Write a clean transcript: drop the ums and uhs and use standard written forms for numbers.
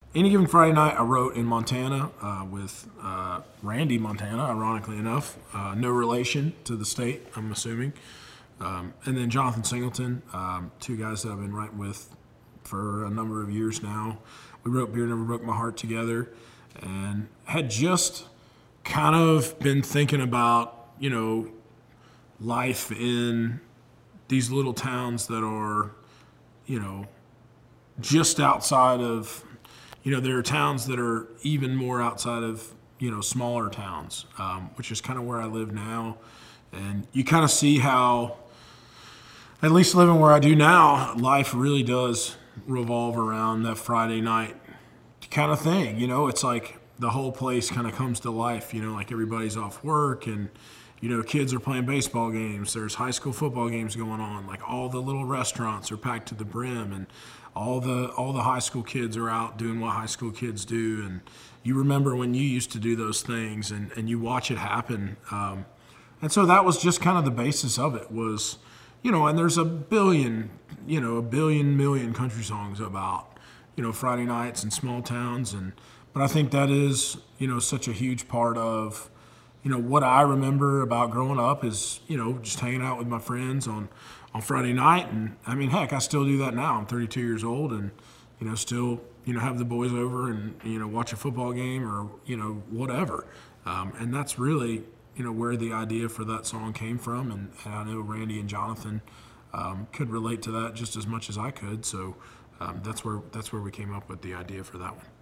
Any Given Friday Night, I wrote in Montana with Randy Montana, ironically enough. No relation to the state, I'm assuming. And then Jonathan Singleton, two guys that I've been writing with for a number of years now. We wrote Beer Never Broke My Heart together and had just kind of been thinking about, life in these little towns that are, just outside of, there are towns that are even more outside of, smaller towns, which is kind of where I live now. And you kind of see how, at least living where I do now, life really does revolve around that Friday night kind of thing. It's like the whole place kind of comes to life, like everybody's off work and, kids are playing baseball games. There's high school football games going on. Like all the little restaurants are packed to the brim, and all the high school kids are out doing what high school kids do. And you remember when you used to do those things, and you watch it happen. And so that was just kind of the basis of it was, and there's a billion million country songs about, Friday nights and small towns. But I think that is, such a huge part of, what I remember about growing up is, just hanging out with my friends on Friday night. And I mean, heck, I still do that now. I'm 32 years old and, still, have the boys over and, watch a football game or, whatever. And that's really, where the idea for that song came from. And I know Randy and Jonathan could relate to that just as much as I could. So that's where we came up with the idea for that one.